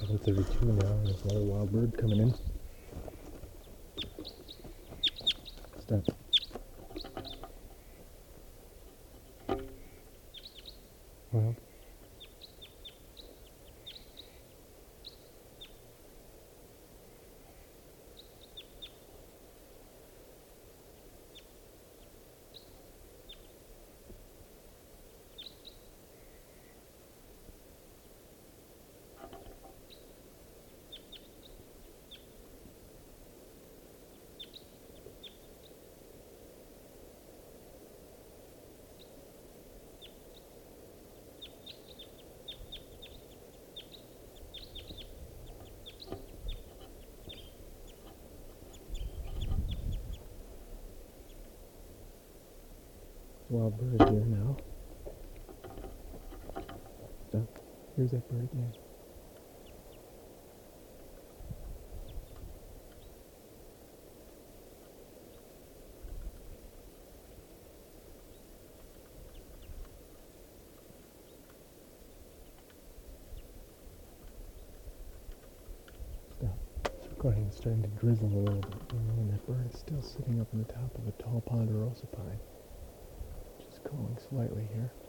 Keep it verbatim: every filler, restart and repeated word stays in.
one thirty-two now, and there's another wild bird coming in. Stop. Well. Wild bird here now. Stop. Here's that bird again. Stop. It's recording. It's starting to drizzle a little bit, you know, and that bird is still sitting up on the top of a tall ponderosa pine. Just calling slightly here.